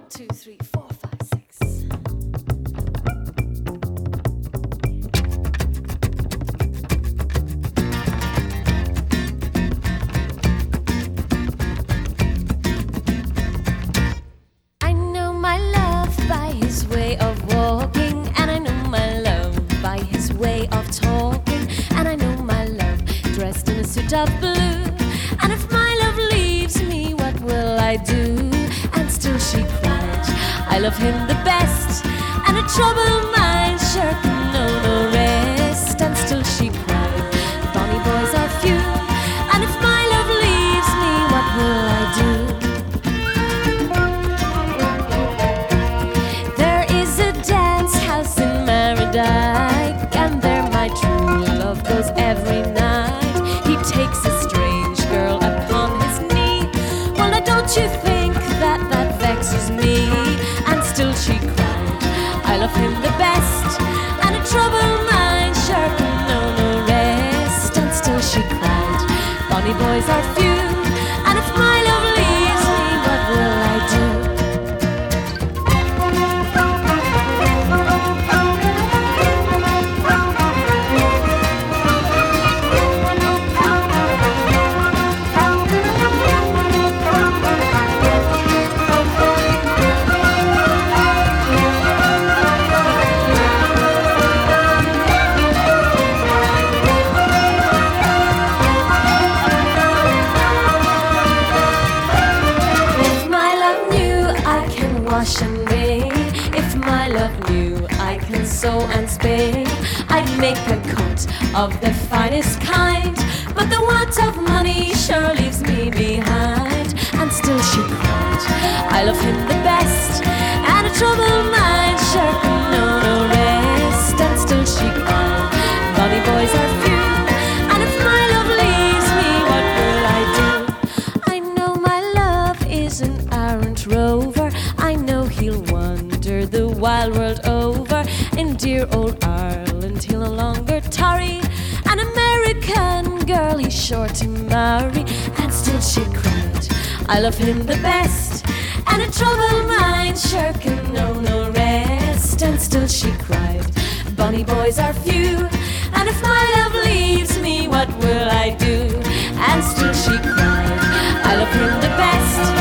2, 3, 4, 5, 6. I know my love by his way of walking, and I know my love by his way of talking, and I know my love dressed in a suit of blue. And if my love leaves me, what will I do? And still she cried, I love him the best, and a troubled mind sure can know no rest. And still she cried, bonny boys are few, and if my love leaves me, what will I do? There is a dance house in Mardyke, and there my true love goes every night. He takes a strange girl upon his knee. Well, now don't you think that that vexes me? And still she cried, I love him the best, and a troubled mind sure can know no rest. And still she cried, bonny boys are few, and if my love leaves me, what will I do? Wash and bathe. If my love knew I can sew and spin, I'd make a coat of the finest kind. But the want of money sure leaves me behind. And still she cried, I love him the best, and a troubled mind sure can know no rest. And still she cried, bonny boys are few, and if my love leaves me, what will I do? I know my love is an errant rover, I know he'll wander the wild world over. In dear old Ireland he'll no longer tarry, an American girl he's sure to marry. And still she cried, I love him the best, and a troubled mind sure can know no rest. And still she cried, bonny boys are few, and if my love leaves me, what will I do? And still she cried, I love him the best,